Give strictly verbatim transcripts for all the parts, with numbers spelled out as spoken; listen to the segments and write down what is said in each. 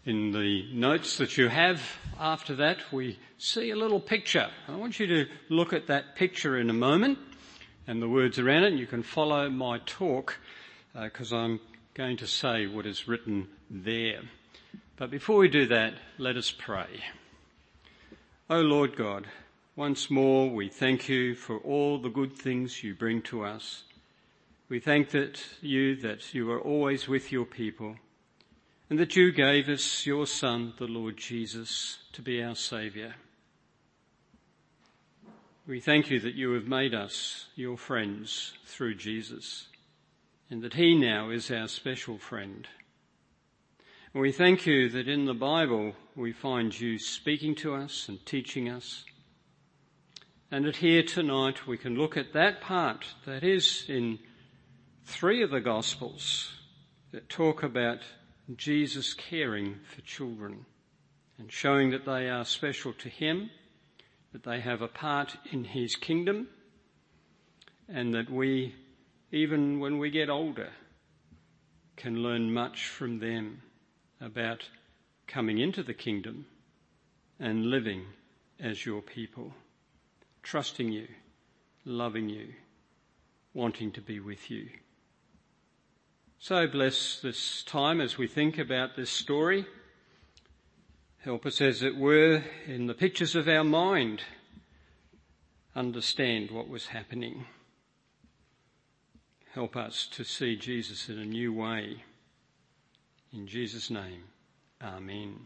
In the notes that you have after that, we see a little picture. I want you to look at that picture in a moment and the words around it, and you can follow my talk because uh, I'm going to say what is written there. But before we do that, let us pray. O Lord God, once more we thank you for all the good things you bring to us. We thank that you that you are always with your people, and that you gave us your Son, the Lord Jesus, to be our Saviour. We thank you that you have made us your friends through Jesus, and that he now is our special friend. And we thank you that in the Bible we find you speaking to us and teaching us, and that here tonight we can look at that part that is in three of the Gospels that talk about Jesus caring for children and showing that they are special to him, that they have a part in his kingdom, and that we, even when we get older, can learn much from them about coming into the kingdom and living as your people, trusting you, loving you, wanting to be with you. So bless this time as we think about this story. Help us, as it were, in the pictures of our mind, understand what was happening. Help us to see Jesus in a new way. In Jesus' name, amen.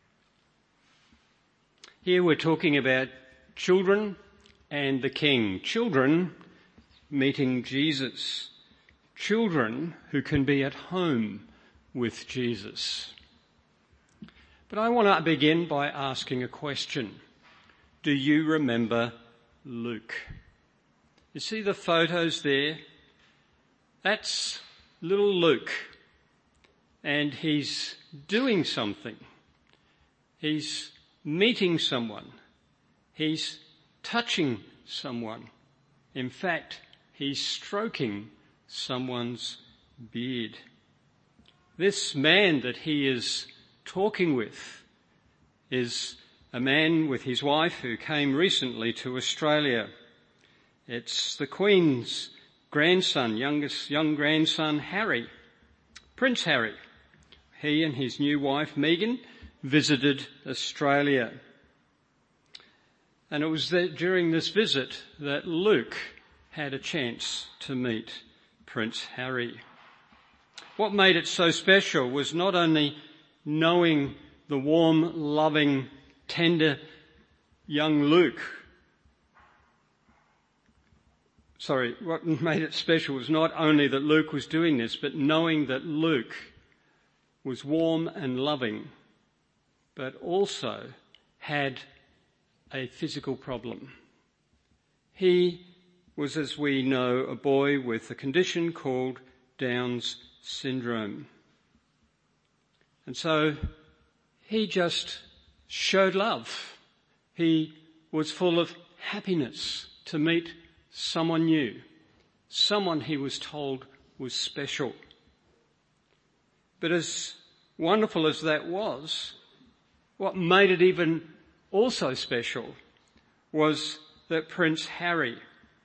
Here we're talking about children and the King. Children meeting Jesus. Children who can be at home with Jesus. But I want to begin by asking a question. Do you remember Luke? You see the photos there? That's little Luke. And he's doing something. He's meeting someone. He's touching someone. In fact, he's stroking someone's beard. This man that he is talking with is a man with his wife who came recently to Australia. It's the Queen's grandson, youngest young grandson, Harry, Prince Harry. He and his new wife, Meghan, visited Australia. And it was that during this visit that Luke had a chance to meet Prince Harry. What made it so special was not only knowing the warm, loving, tender young Luke. Sorry, what made it special was not only that Luke was doing this, but knowing that Luke was warm and loving, but also had a physical problem. He was, as we know, a boy with a condition called Down's syndrome. And so he just showed love. He was full of happiness to meet someone new, someone he was told was special. But as wonderful as that was, what made it even also special was that Prince Harry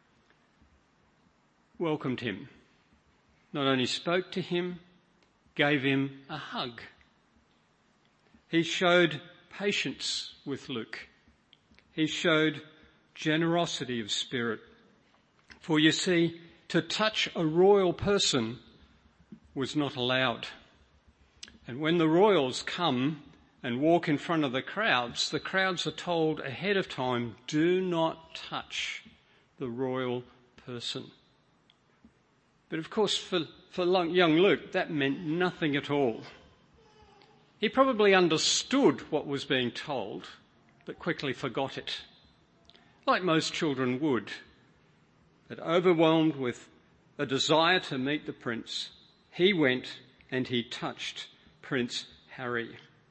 welcomed him, not only spoke to him, gave him a hug. He showed patience with Luke. He showed generosity of spirit. For you see, to touch a royal person was not allowed. And when the royals come and walk in front of the crowds, the crowds are told ahead of time, do not touch the royal person. But of course, for, for young Luke, that meant nothing at all. He probably understood what was being told, but quickly forgot it, like most children would. But overwhelmed with a desire to meet the prince, he went and he touched Prince Harry.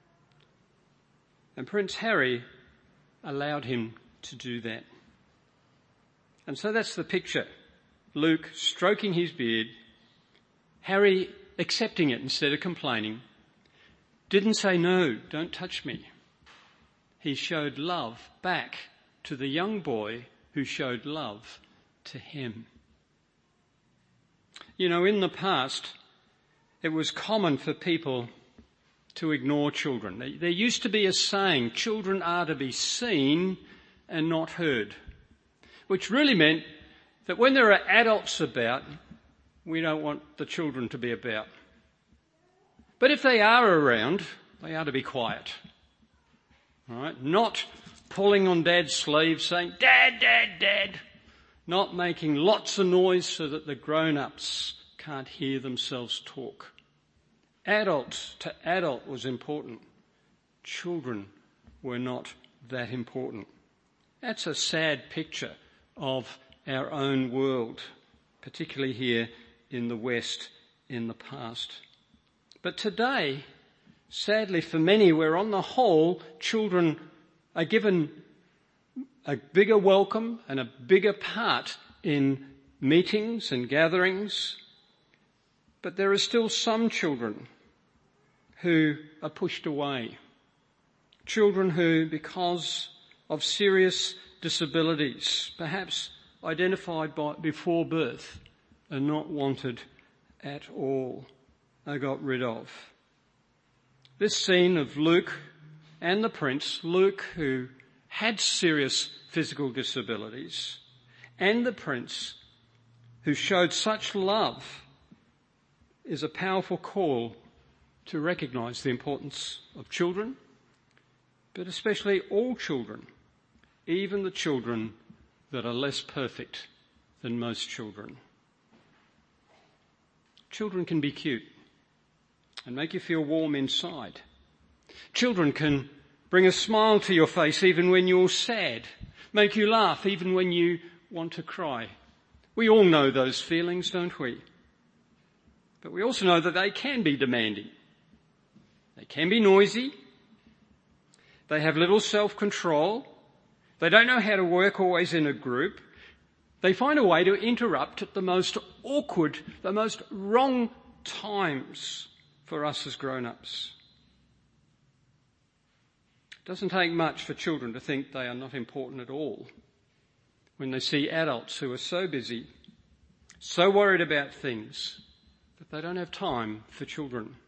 And Prince Harry allowed him to do that. And so that's the picture. Luke stroking his beard, Harry accepting it instead of complaining, didn't say, no, don't touch me. He showed love back to the young boy who showed love to him. You know, in the past, it was common for people to ignore children. There used to be a saying, children are to be seen and not heard, which really meant that when there are adults about, we don't want the children to be about. But if they are around, they are to be quiet. All right? Not pulling on Dad's sleeve saying, Dad, Dad, Dad. Not making lots of noise so that the grown-ups can't hear themselves talk. Adult to adult was important. Children were not that important. That's a sad picture of our own world, particularly here in the West in the past. But today, sadly for many, where on the whole children are given a bigger welcome and a bigger part in meetings and gatherings, but there are still some children who are pushed away. Children who, because of serious disabilities, perhaps identified by, before birth, are not wanted at all, are got rid of. This scene of Luke and the prince, Luke who had serious physical disabilities, and the prince who showed such love, is a powerful call to recognise the importance of children, but especially all children, even the children that are less perfect than most children. Children can be cute and make you feel warm inside. Children can bring a smile to your face even when you're sad, make you laugh even when you want to cry. We all know those feelings, don't we? But we also know that they can be demanding. They can be noisy. They have little self-control. They don't know how to work always in a group. They find a way to interrupt at the most awkward, the most wrong times for us as grown-ups. It doesn't take much for children to think they are not important at all when they see adults who are so busy, so worried about things, that they don't have time for children,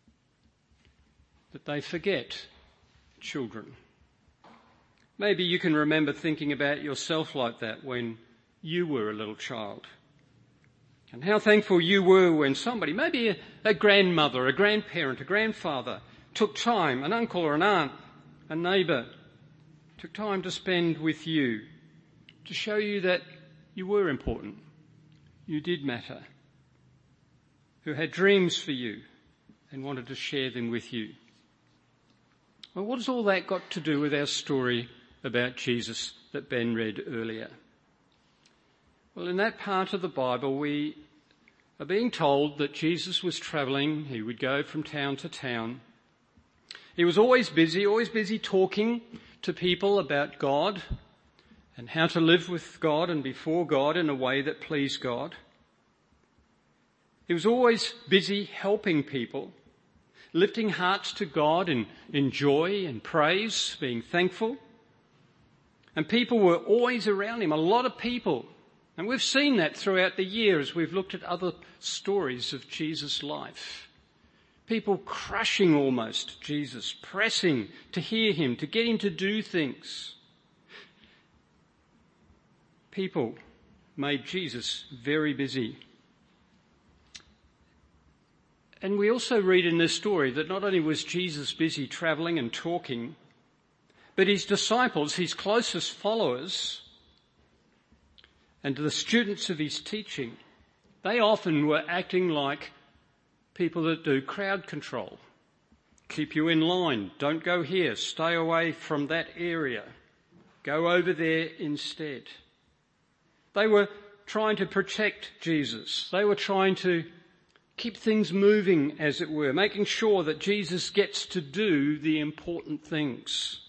that they forget children. Maybe you can remember thinking about yourself like that when you were a little child, and how thankful you were when somebody, maybe a, a grandmother, a grandparent, a grandfather, took time, an uncle or an aunt, a neighbour, took time to spend with you to show you that you were important, you did matter, who had dreams for you and wanted to share them with you. Well, what has all that got to do with our story about Jesus that Ben read earlier? Well, in that part of the Bible, we are being told that Jesus was travelling. He would go from town to town. He was always busy, always busy talking to people about God and how to live with God and before God in a way that pleased God. He was always busy helping people, lifting hearts to God in, in joy and praise, being thankful. And people were always around him, a lot of people. And we've seen that throughout the year as we've looked at other stories of Jesus' life. People crushing almost Jesus, pressing to hear him, to get him to do things. People made Jesus very busy. And we also read in this story that not only was Jesus busy travelling and talking, but his disciples, his closest followers, and the students of his teaching, they often were acting like people that do crowd control. Keep you in line. Don't go here. Stay away from that area. Go over there instead. They were trying to protect Jesus. They were trying to keep things moving, as it were, making sure that Jesus gets to do the important things.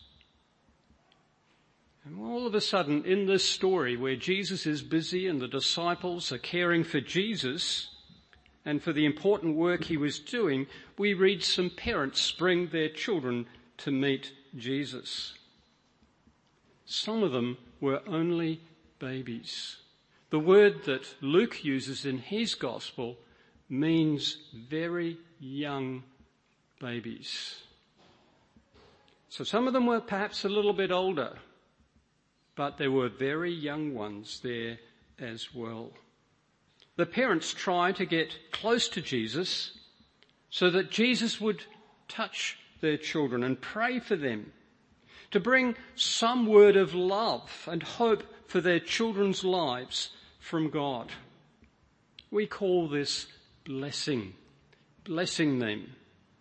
And all of a sudden, in this story where Jesus is busy and the disciples are caring for Jesus, and for the important work he was doing, we read some parents bring their children to meet Jesus. Some of them were only babies. The word that Luke uses in his gospel means very young babies. So some of them were perhaps a little bit older, but there were very young ones there as well. The parents tried to get close to Jesus so that Jesus would touch their children and pray for them, to bring some word of love and hope for their children's lives from God. We call this blessing, blessing them.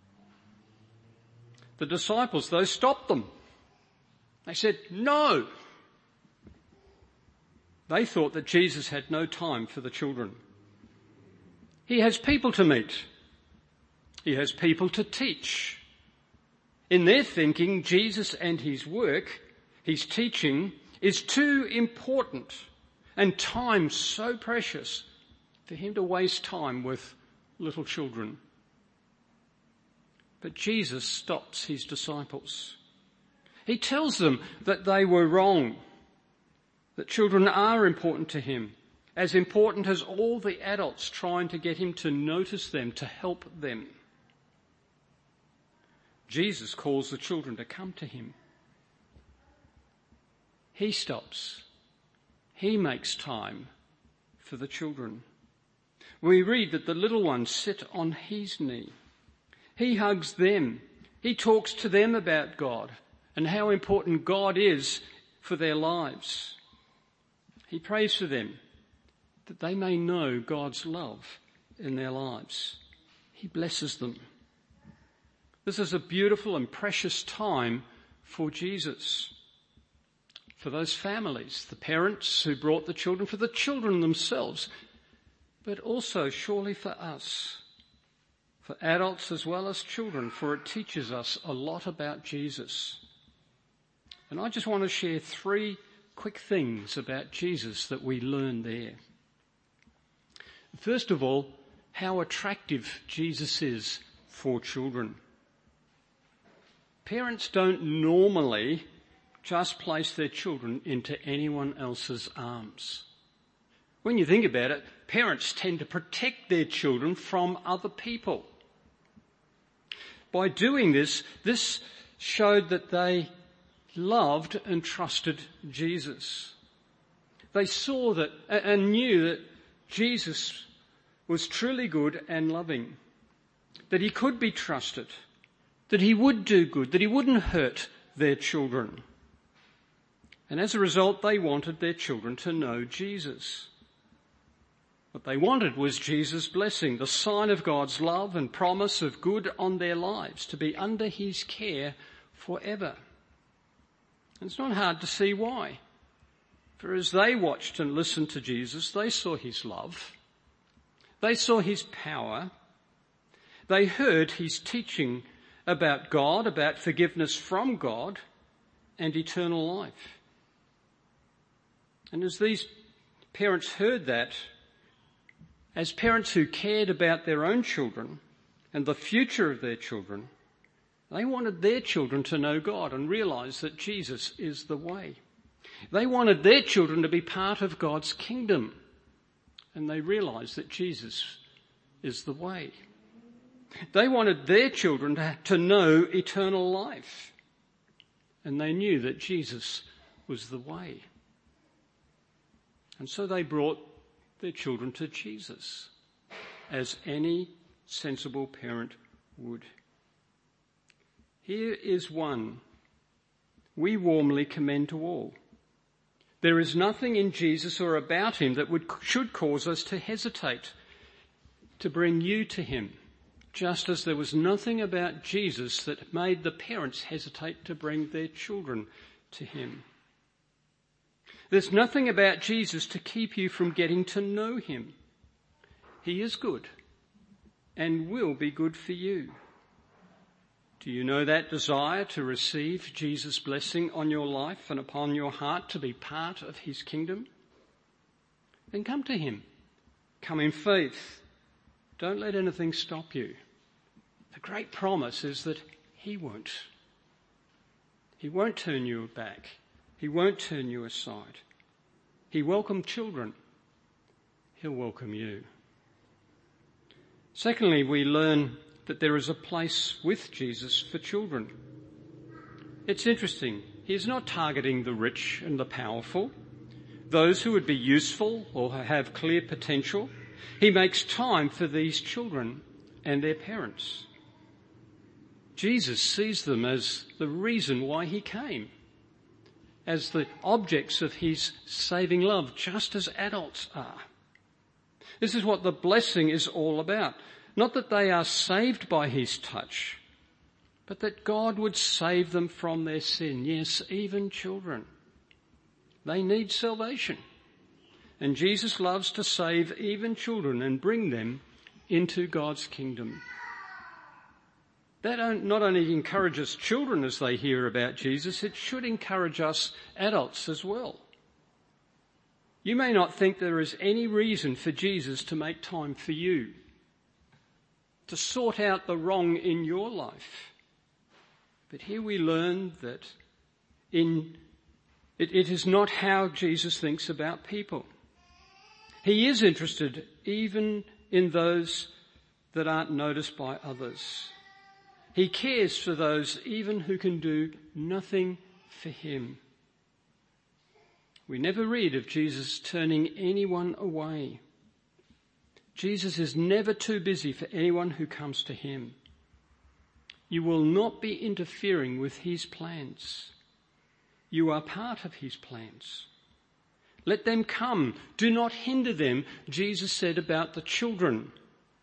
The disciples, though, stopped them. They said, no. They thought that Jesus had no time for the children. He has people to meet. He has people to teach. In their thinking, Jesus and his work, his teaching, is too important and time so precious for him to waste time with little children. But Jesus stops his disciples. He tells them that they were wrong, that children are important to him, as important as all the adults trying to get him to notice them, to help them. Jesus calls the children to come to him. He stops. He makes time for the children. We read that the little ones sit on his knee. He hugs them. He talks to them about God and how important God is for their lives. He prays for them that they may know God's love in their lives. He blesses them. This is a beautiful and precious time for Jesus, for those families, the parents who brought the children, for the children themselves, but also surely for us, for adults as well as children, for it teaches us a lot about Jesus. And I just want to share three quick things about Jesus that we learn there. First of all, how attractive Jesus is for children. Parents don't normally just place their children into anyone else's arms. When you think about it, parents tend to protect their children from other people. By doing this, this showed that they loved and trusted Jesus. They saw that and knew that Jesus was truly good and loving, that he could be trusted, that he would do good, that he wouldn't hurt their children. And as a result, they wanted their children to know Jesus. What they wanted was Jesus' blessing, the sign of God's love and promise of good on their lives, to be under his care forever. And it's not hard to see why. For as they watched and listened to Jesus, they saw his love. They saw his power. They heard his teaching about God, about forgiveness from God and eternal life. And as these parents heard that, as parents who cared about their own children and the future of their children, they wanted their children to know God and realize that Jesus is the way. They wanted their children to be part of God's kingdom, and they realized that Jesus is the way. They wanted their children to, to know eternal life, and they knew that Jesus was the way. And so they brought their children to Jesus, as any sensible parent would. Here is one we warmly commend to all. There is nothing in Jesus or about him that would, should cause us to hesitate to bring you to him, just as there was nothing about Jesus that made the parents hesitate to bring their children to him. There's nothing about Jesus to keep you from getting to know him. He is good and will be good for you. Do you know that desire to receive Jesus' blessing on your life and upon your heart, to be part of his kingdom? Then come to him. Come in faith. Don't let anything stop you. The great promise is that he won't. He won't turn you back. He won't turn you aside. He welcomed children. He'll welcome you. Secondly, we learn that there is a place with Jesus for children. It's interesting. He's not targeting the rich and the powerful, those who would be useful or have clear potential. He makes time for these children and their parents. Jesus sees them as the reason why he came, as the objects of his saving love, just as adults are. This is what the blessing is all about. Not that they are saved by his touch, but that God would save them from their sin. Yes, even children. They need salvation. And Jesus loves to save even children and bring them into God's kingdom. That not only encourages children as they hear about Jesus, it should encourage us adults as well. You may not think there is any reason for Jesus to make time for you, to sort out the wrong in your life. But here we learn that in it, it is not how Jesus thinks about people. He is interested even in those that aren't noticed by others. He cares for those even who can do nothing for him. We never read of Jesus turning anyone away. Jesus is never too busy for anyone who comes to him. You will not be interfering with his plans. You are part of his plans. Let them come. Do not hinder them, Jesus said about the children.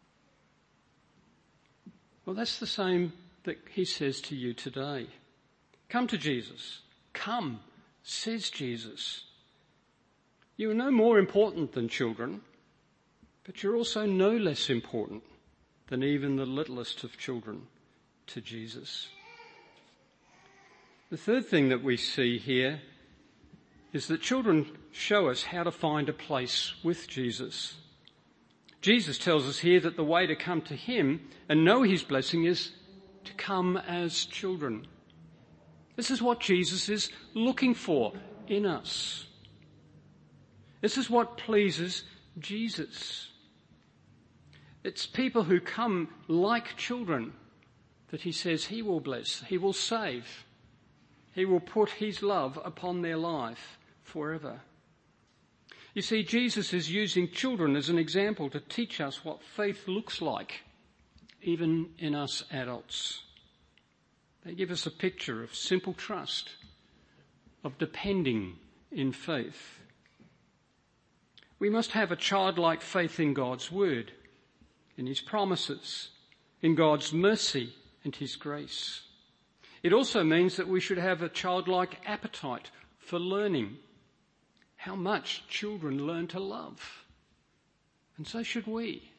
Well, that's the same that he says to you today. Come to Jesus. Come, says Jesus. You are no more important than children, but you're also no less important than even the littlest of children to Jesus. The third thing that we see here is that children show us how to find a place with Jesus. Jesus tells us here that the way to come to him and know his blessing is to come as children. This is what Jesus is looking for in us. This is what pleases Jesus. It's people who come like children that he says he will bless, he will save. He will put his love upon their life forever. You see, Jesus is using children as an example to teach us what faith looks like, even in us adults. They give us a picture of simple trust, of depending in faith. We must have a childlike faith in God's word, in his promises, in God's mercy and his grace. It also means that we should have a childlike appetite for learning. How much children learn to love. And so should we.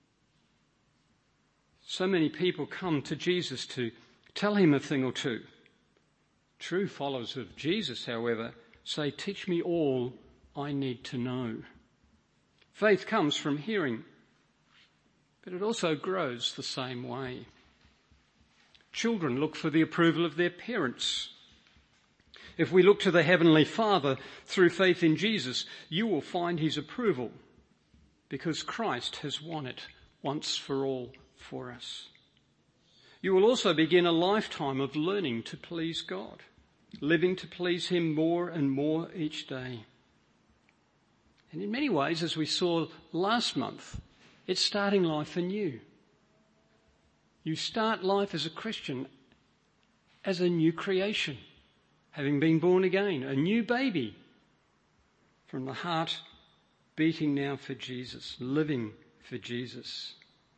So many people come to Jesus to tell him a thing or two. True followers of Jesus, however, say, teach me all I need to know. Faith comes from hearing, but it also grows the same way. Children look for the approval of their parents. If we look to the Heavenly Father through faith in Jesus, you will find his approval because Christ has won it once for all for us. You will also begin a lifetime of learning to please God, living to please him more and more each day. And in many ways, as we saw last month, it's starting life anew. You start life as a Christian as a new creation, having been born again, a new baby from the heart beating now for Jesus, living for Jesus.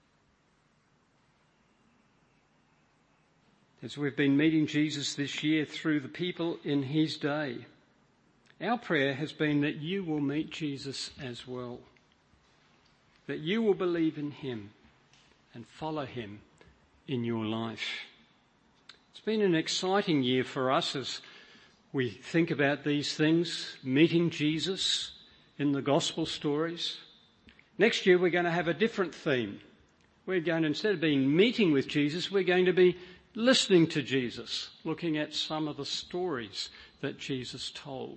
As we've been meeting Jesus this year through the people in his day, our prayer has been that you will meet Jesus as well, that you will believe in him and follow him in your life. It's been an exciting year for us as we think about these things, meeting Jesus in the gospel stories. Next year we're going to have a different theme, We're going to, instead of being meeting with Jesus, we're going to be listening to Jesus, looking at some of the stories that Jesus told.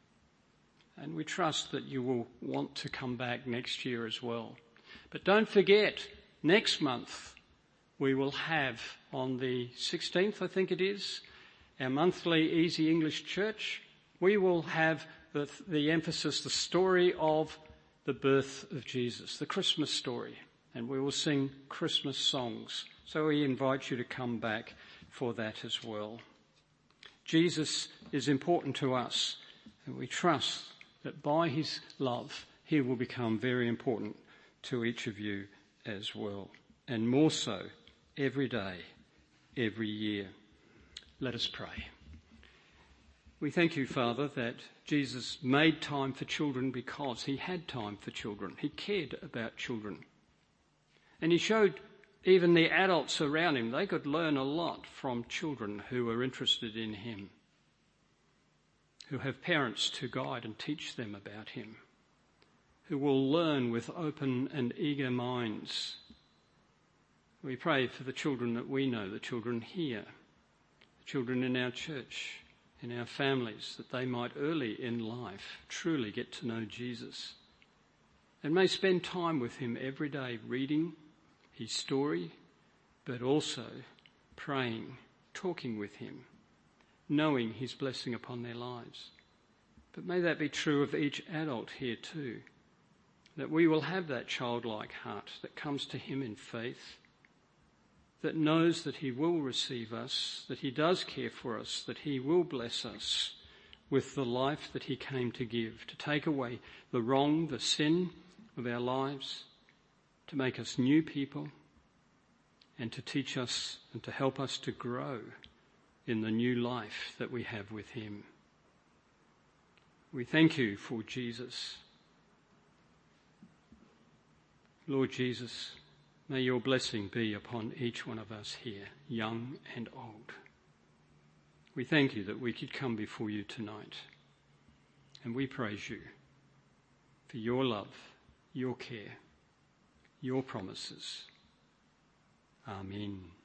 And we trust that you will want to come back next year as well. But don't forget, next month we will have on the sixteenth, I think it is, our monthly Easy English Church. We will have the, the emphasis, the story of the birth of Jesus, the Christmas story. And we will sing Christmas songs. So we invite you to come back for that as well. Jesus is important to us, and we trust that by his love, he will become very important to each of you as well, and more so every day, every year. Let us pray. We thank you, Father, that Jesus made time for children because he had time for children. He cared about children. And he showed even the adults around him, they could learn a lot from children who were interested in him, who have parents to guide and teach them about him, who will learn with open and eager minds. We pray for the children that we know, the children here, the children in our church, in our families, that they might early in life truly get to know Jesus and may spend time with him every day, reading his story, but also praying, talking with him, knowing his blessing upon their lives. But may that be true of each adult here too, that we will have that childlike heart that comes to him in faith, that knows that he will receive us, that he does care for us, that he will bless us with the life that he came to give, to take away the wrong, the sin of our lives, to make us new people, and to teach us and to help us to grow in the new life that we have with him. We thank you for Jesus. Lord Jesus, may your blessing be upon each one of us here, young and old. We thank you that we could come before you tonight, and we praise you for your love, your care, your promises. Amen.